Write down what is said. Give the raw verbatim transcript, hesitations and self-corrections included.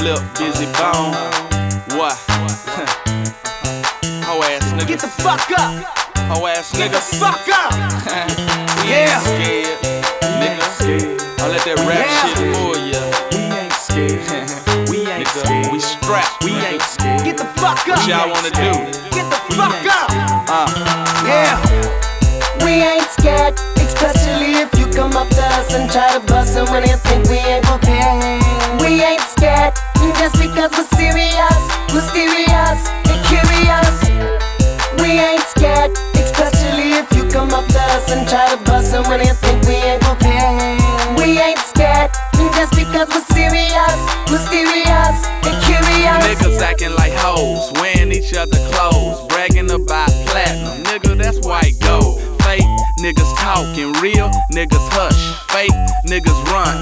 flip, busy bone. What? Ho ass nigga. Get the fuck up. Ho ass Get nigga. the fuck up. We Yeah. ain't scared, nigga. I let that rap Yeah. shit fool ya. We ain't scared. We ain't Nigga, scared. we strapped. We ain't scared. Get the fuck up. What y'all wanna do? Get the fuck up. Uh, Yeah. We ain't scared, especially if you come up to us and try to bust and when you think we ain't prepared. We ain't scared, just because we're serious, mysterious, and curious. We ain't scared, especially if you come up to us and try to bust and when you think we ain't prepared. We ain't scared, just because we're serious, mysterious, and curious. niggas acting like hoes, wearing each other clothes, bragging about platinum. Nigga, that's white gold. Fake niggas talking, real niggas hush. Fake niggas run